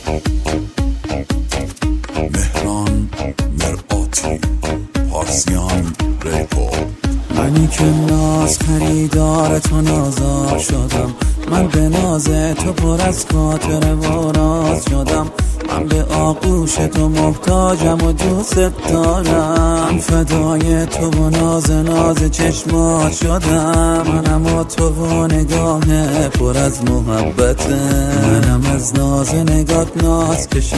مهران مرآتی، پارسیان ریپو. منی که ناز خریدار تو نازار شدم، من به ناز تو پر از خاطر و راز شدم. من به آغوش تو محتاجم و دوست دارم، فدای تو و ناز چشمات شدم. منم و تو و نگاه پر از محبت، منم از ناز نگات ناز کش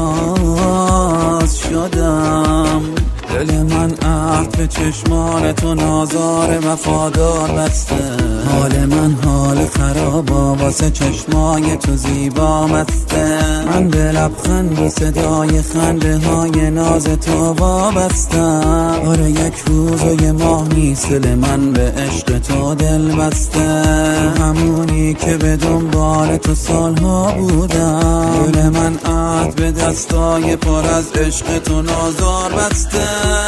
ناز شدم. دل من عهد به چشمان تو نازار وفادار بسته، حال من حال خرابا واسه چشمای تو زیبا مسته. من به لبخند و صدای خنده های ناز تو وابستم. آره یک روز و یه ماه نیست دل من به عشق تو دل بسته، همونی که به دنبال تو سالها بودم. دل من عهد به دستای پر از عشق تو نازار بسته.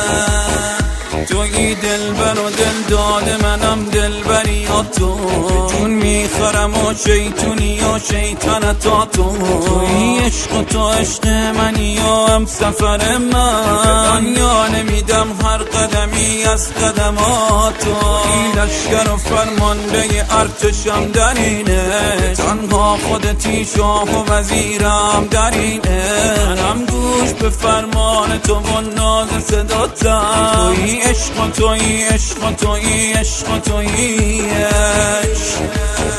تویی دلبر و دل داده، منم دلبری یا تو. جون میخورم و شیطونی و شیطنتا تو. تویی عشق و تو عشق منی یا هم سفر من، یا نمیدم هر قدمی از قدمات تو. این لشکر و فرمانده ارتشم در اینه، تنها خودتی شاه و وزیرم در اینه. منم گوش به فرمان تو و ناز صداتم. تویی عشق و تویی عشق و تویی عشق و تویی عشق.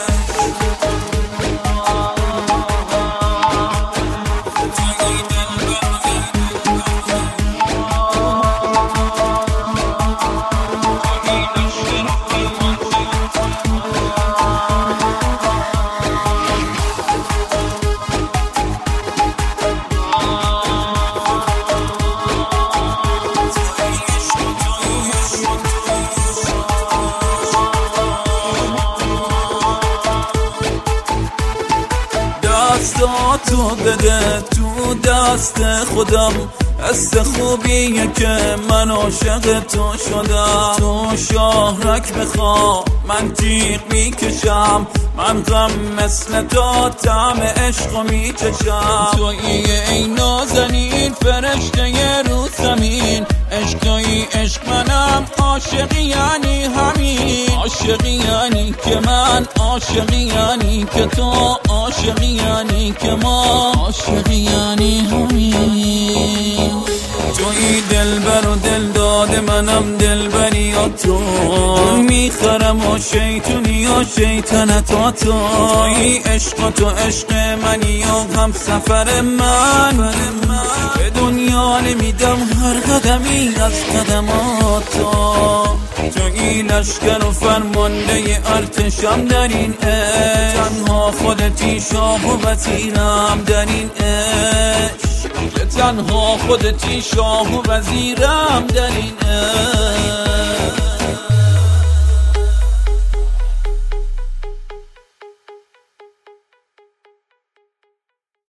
دستاتو بده تو دست خودم، حس خوبیه که من عاشق تو شدم. تو شاهرک بخوا من تیغ میکشم، من غم مثل تو طعم عشقو میچشم. تویی ای نازنین فرشته رو زمین، عشق تویی عشق منم عاشقی یعنی همین. عاشقی یعنی که من، عاشقی یعنی که تو، عاشقی یعنی که ما، عاشقی یعنی همین. تویی دلبر و دل داده، منم دلبری یا تو. میخرم و شیطونی و شیطنتا تو. تویی عشق و تو عشق منی یا هم سفر من، به دنیا نمیدم هر قدمی از قدمات تو. تویی لشکر و فرمانده ارتشم در این عشق، تنها خودتی شاه و وزیرم در این عشق. تنها خودتی شاه و وزیرم در این عشق.